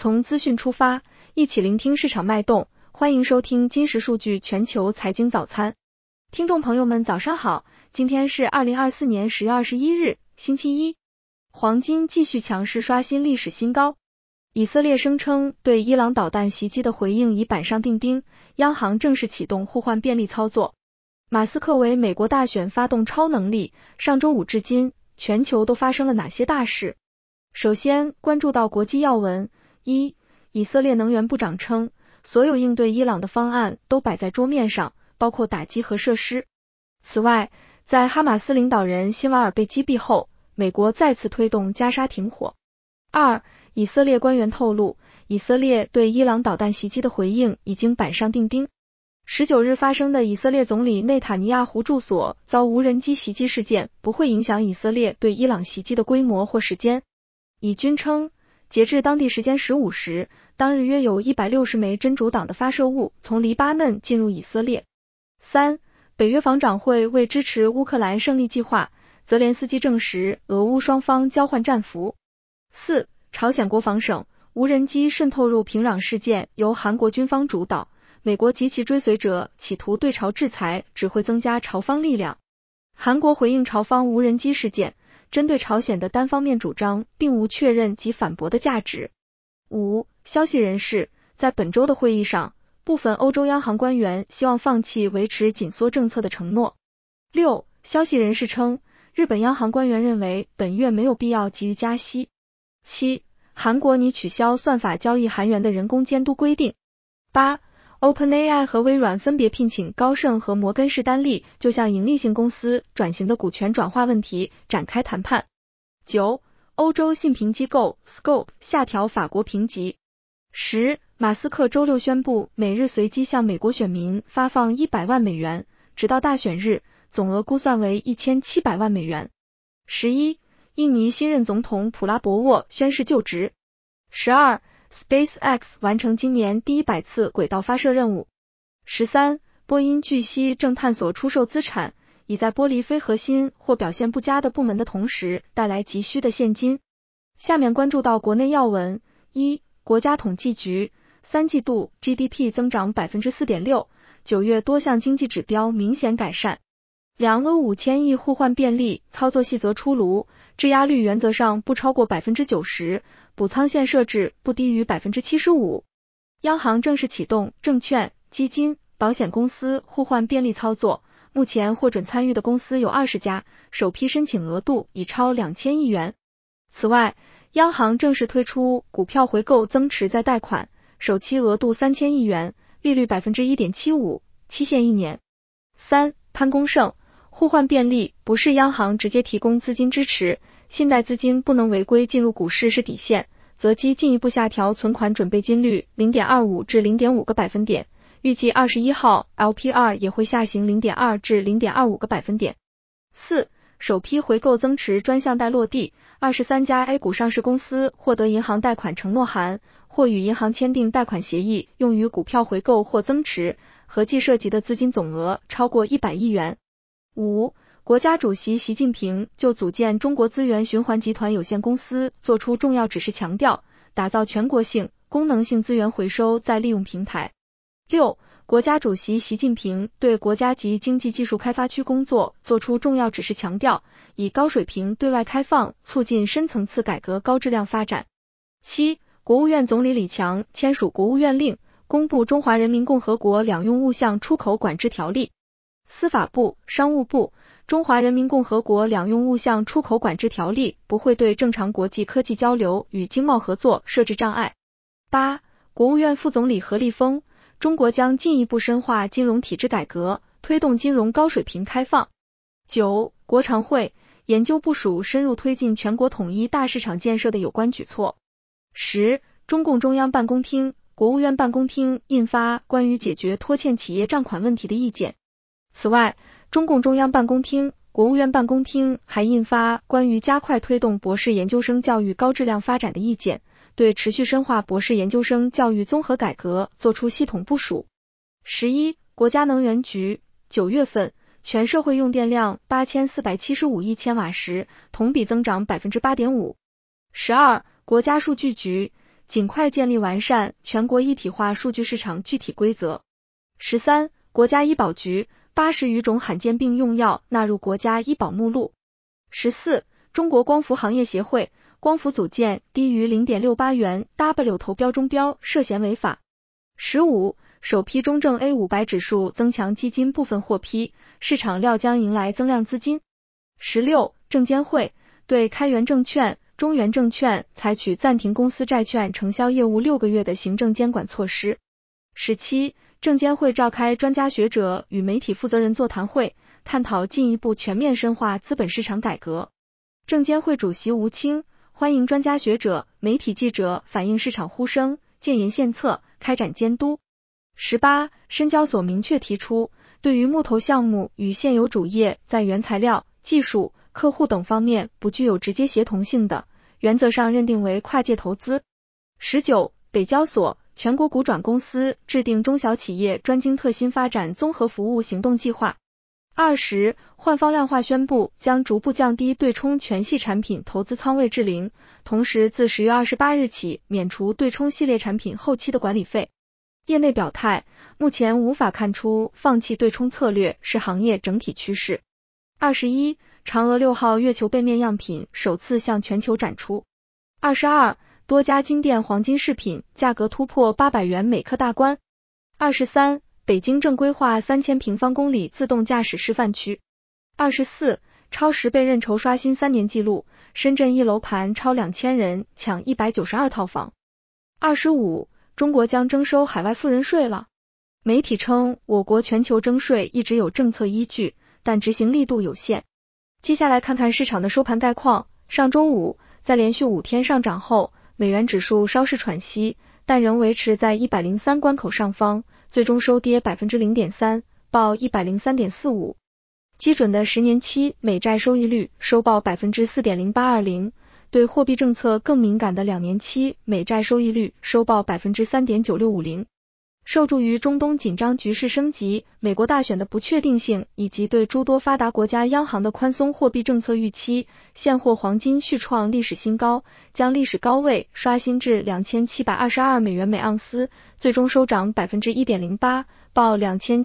从资讯出发，一起聆听市场脉动。欢迎收听金石数据全球财经早餐。听众朋友们早上好，今天是2024年10月21日，星期一。黄金继续强势刷新历史新高。以色列声称对伊朗导弹袭击的回应已板上钉钉，央行正式启动互换便利操作。马斯克为美国大选发动超能力，上周五至今，全球都发生了哪些大事？首先关注到国际要闻。一、以色列能源部长称，所有应对伊朗的方案都摆在桌面上，包括打击核设施。此外，在哈马斯领导人辛瓦尔被击毙后，美国再次推动加沙停火。二、以色列官员透露，以色列对伊朗导弹袭击的回应已经板上钉钉。19日发生的以色列总理内塔尼亚胡住所遭无人机袭击事件不会影响以色列对伊朗袭击的规模或时间。以军称，截至当地时间15时，当日约有160枚真主党的发射物从黎巴嫩进入以色列。三、北约防长会为支持乌克兰胜利计划，泽连斯基证实俄乌双方交换战俘。四、朝鲜国防省无人机渗透入平壤事件由韩国军方主导，美国及其追随者企图对朝制裁，只会增加朝方力量。韩国回应朝方无人机事件，针对朝鲜的单方面主张并无确认及反驳的价值。五、消息人士，在本周的会议上，部分欧洲央行官员希望放弃维持紧缩政策的承诺。六、消息人士称，日本央行官员认为本月没有必要急于加息。七、韩国拟取消算法交易韩元的人工监督规定。八、OpenAI 和微软分别聘请高盛和摩根士丹利就向盈利性公司转型的股权转化问题展开谈判。九、欧洲信评机构 Scope 下调法国评级。十、马斯克周六宣布每日随机向美国选民发放100万美元，直到大选日，总额估算为1700万美元。11、印尼新任总统普拉博沃宣誓就职。12、SpaceX 完成今年第100次轨道发射任务。13、波音据悉正探索出售资产，以在剥离非核心或表现不佳的部门的同时带来急需的现金。下面关注到国内要闻。一、国家统计局3季度 GDP 增长 4.6%， 9月多项经济指标明显改善。2俄5000亿互换便利操作细则出炉，质押率原则上不超过 90%， 补仓限设置不低于 75%。 央行正式启动证券、基金、保险公司互换便利操作，目前获准参与的公司有20家，首批申请额度已超2000亿元。此外，央行正式推出股票回购增持再贷款，首期额度3000亿元，利率 1.75%， 期限1年。三、潘功胜，互换便利不是央行直接提供资金支持，信贷资金不能违规进入股市是底线，择机进一步下调存款准备金率 0.25 至 0.5 个百分点，预计21号 LPR 也会下行 0.2 至 0.25 个百分点。四、首批回购增持专项贷落地，23家 A 股上市公司获得银行贷款承诺函，或与银行签订贷款协议，用于股票回购或增持，合计涉及的资金总额超过100亿元。五、国家主席习近平就组建中国资源循环集团有限公司作出重要指示，强调打造全国性、功能性资源回收再利用平台。六、国家主席习近平对国家级经济技术开发区工作作出重要指示，强调以高水平对外开放促进深层次改革高质量发展。七、国务院总理李强签署国务院令，公布中华人民共和国两用物项出口管制条例。司法部、商务部，中华人民共和国两用物项出口管制条例不会对正常国际科技交流与经贸合作设置障碍。八、国务院副总理何立峰，中国将进一步深化金融体制改革，推动金融高水平开放。九、国常会研究部署深入推进全国统一大市场建设的有关举措。十、中共中央办公厅、国务院办公厅印发关于解决拖欠企业账款问题的意见。此外，中共中央办公厅、国务院办公厅还印发关于加快推动博士研究生教育高质量发展的意见，对持续深化博士研究生教育综合改革作出系统部署。11、国家能源局9月份全社会用电量8475亿千瓦时，同比增长 8.5%。12、国家数据局尽快建立完善全国一体化数据市场具体规则。13. 国家医保局80余种罕见病用药纳入国家医保目录。14. 中国光伏行业协会光伏组件低于 0.68 元 W 投标中标涉嫌违法。15. 首批中证 A500 指数增强基金部分获批，市场料将迎来增量资金。16. 证监会对开元证券、中原证券采取暂停公司债券承销业务6个月的行政监管措施。17. 证监会召开专家学者与媒体负责人座谈会，探讨进一步全面深化资本市场改革。证监会主席吴清欢迎专家学者、媒体记者反映市场呼声，建言献策，开展监督。18. 深交所明确提出，对于木头项目与现有主业在原材料、技术、客户等方面不具有直接协同性的，原则上认定为跨界投资。19. 北交所全国股转公司制定中小企业专精特新发展综合服务行动计划。20. 换方量化宣布将逐步降低对冲全系产品投资仓位至0，同时自10月28日起免除对冲系列产品后期的管理费。业内表态，目前无法看出放弃对冲策略是行业整体趋势。21. 嫦娥6号月球背面样品首次向全球展出。22. 多家金店黄金饰品价格突破800元每克大关。23. 北京正规划3000平方公里自动驾驶示范区。24. 超10倍认筹刷新3年纪录，深圳一楼盘超2000人抢192套房。25. 中国将征收海外富人税了。媒体称，我国全球征税一直有政策依据，但执行力度有限。接下来看看市场的收盘概况。上周五，在连续5天上涨后，美元指数稍事喘息，但仍维持在103关口上方，最终收跌 0.3%， 报 103.45。基准的10年期美债收益率收报 4.0820%， 对货币政策更敏感的2年期美债收益率收报 3.9650%。受助于中东紧张局势升级、美国大选的不确定性以及对诸多发达国家央行的宽松货币政策预期，现货黄金续创历史新高，将历史高位刷新至2722美元每盎司，最终收涨 1.08%， 报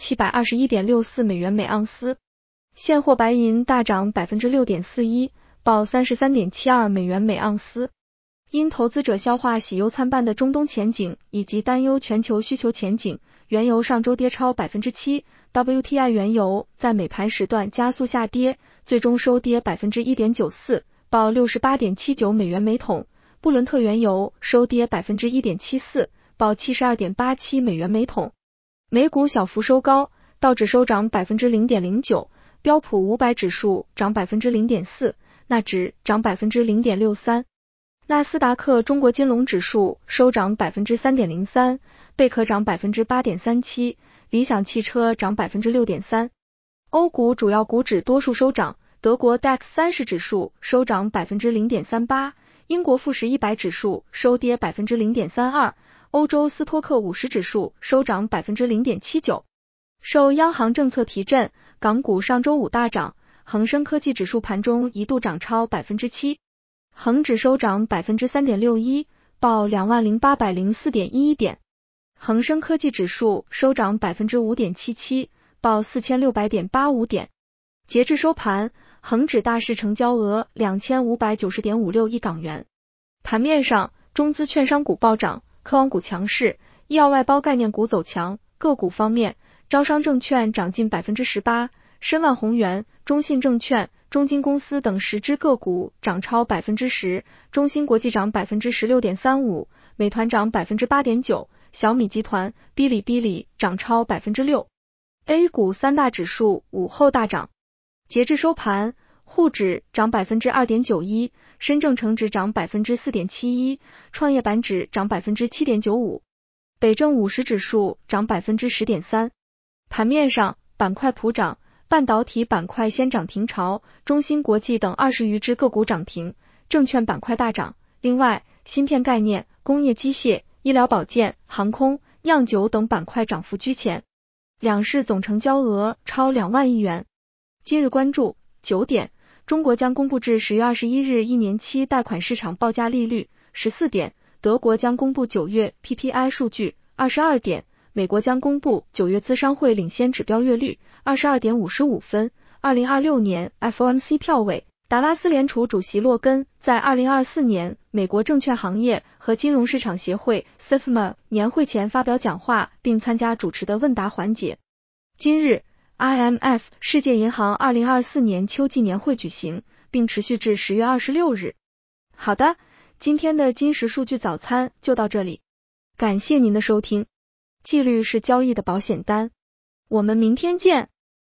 2721.64 美元每盎司。现货白银大涨 6.41%， 报 33.72 美元每盎司。因投资者消化喜忧参半的中东前景以及担忧全球需求前景，原油上周跌超 7%， WTI 原油在美盘时段加速下跌，最终收跌 1.94%， 报 68.79 美元每桶。布伦特原油收跌 1.74%， 报 72.87 美元每桶。美股小幅收高，道指收涨 0.09%， 标普500指数涨 0.4%， 纳指涨 0.63%。纳斯达克中国金龙指数收涨 3.03%， 贝壳涨 8.37%， 理想汽车涨 6.3%。欧股主要股指多数收涨，德国 DAX 30指数收涨 0.38%， 英国富时100指数收跌 0.32%， 欧洲斯托克50指数收涨 0.79%。受央行政策提振，港股上周五大涨，恒生科技指数盘中一度涨超 7%。恒指收涨 3.61%， 报 20,804.11 点。恒生科技指数收涨 5.77%， 报 4600.85 点。截至收盘，恒指大市成交额 2590.56 亿港元。盘面上，中资券商股暴涨，科网股强势，医药外包概念股走强。个股方面，招商证券涨近 18%， 申万宏源、中信证券、中金公司等10只个股涨超 10%， 中芯国际涨 16.35%， 美团涨 8.9%， 小米集团、哔哩哔哩涨超 6%。 A 股三大指数午后大涨。截至收盘，沪指涨 2.91%， 深证成指涨 4.71%， 创业板指涨 7.95%， 北证50指数涨 10.3%。 盘面上，板块普涨，半导体板块先涨停潮，中芯国际等20余只个股涨停，证券板块大涨。另外，芯片概念、工业机械、医疗保健、航空、酿酒等板块涨幅居前。两市总成交额超2万亿元。今日关注9点，中国将公布至10月21日1年期贷款市场报价利率。14点， 德国将公布9月 PPI 数据，22点，美国将公布9月资商会领先指标月率，22点55分。2026年 FOMC 票委，达拉斯联储主席洛根在2024年美国证券行业和金融市场协会 SIFMA 年会前发表讲话，并参加主持的问答环节。今日 IMF 世界银行2024年秋季年会举行，并持续至10月26日。好的，今天的金石数据早餐就到这里，感谢您的收听。纪律是交易的保险单，我们明天见。